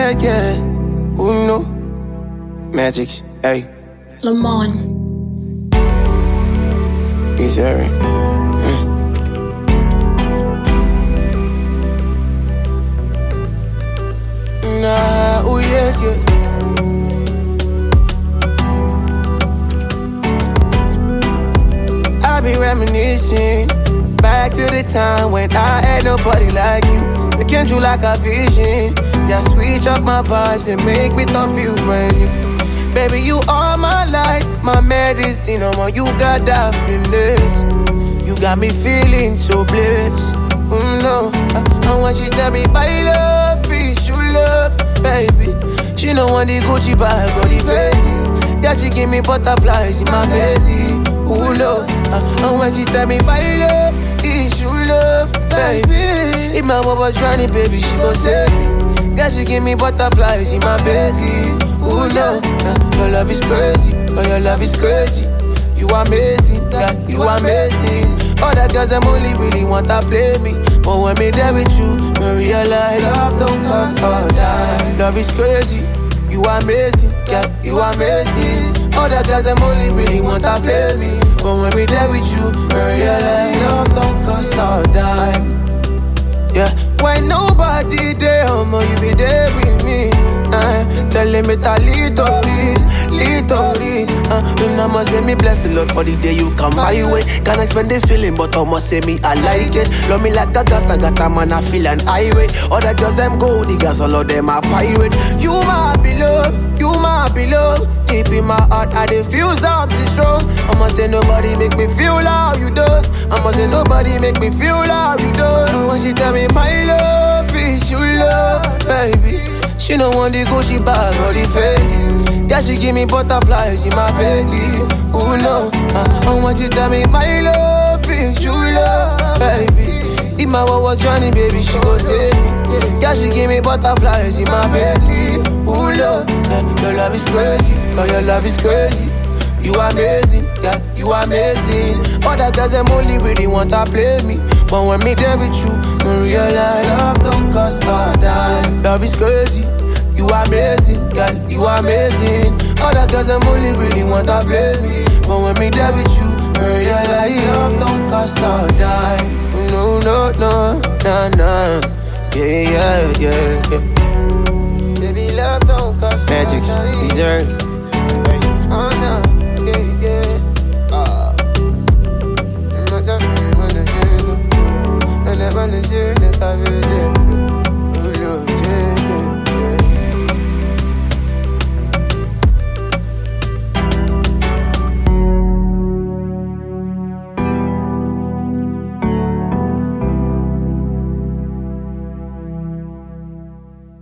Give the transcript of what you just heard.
yeah. Uno. Magics, hey. Lamont. He's Harry. Nah, oh yeah, yeah. I be reminiscing back to the time when I had nobody like you. You came through like a vision. Yeah, switch up my vibes and make me feel brand new. Baby, you are my light, my medicine. Oh, you got that finesse. You got me feeling so blessed. No, I want you to tell me my love is you love, baby. She know want the Gucci bag or the Fendi. Yeah, she give me butterflies in my belly. Ooh, Lord, I want you to tell me my love is you love, baby. If my mom was drowning, baby, she gon' save me. Yeah, she give me butterflies in my belly. Ooh, no, your love is crazy, oh, your love is crazy. You amazing, yeah, you amazing. All the girls, them only really want to play me. But when me there with you, me realize love don't cost a dime. Love is crazy, you amazing, yeah, you amazing. All the girls, them only really want to play me. But when me there with you, me realize love don't cost a dime. Yeah, when nobody there, you be there with me. Telling me to little. You know, must say me bless the Lord for the day you come my way. Can I spend the feeling, but I must say me I like it. Love me like a gas, I got a man, I feel an irate. Other girls, them gold diggers, all of them are pirate. You my beloved. Deep in my heart, I dey feel something strong. I must say nobody make me feel how you does. I must say nobody make me feel how you does. When she tell me my love is you love, baby. She don't want the Gucci bag or the Fendi. Yeah, she give me butterflies in my belly. Ooh, no, I want you to tell me my love is you love, baby. If my world was drowning, baby, she gon' save me. Yeah, she give me butterflies in my belly. Ooh, Lord, your love is crazy, oh, your love is crazy. You amazing, yeah, you amazing. Other girls, them only really want to play me. But when me there with you, me realize love don't cost a dime. Love is crazy, you amazing, girl, you amazing. Other girls, them only really want to play me. But when me there with you, me realize love don't cost a dime. No, nah. Yeah. Baby, love don't cost a dime. Magics, dessert.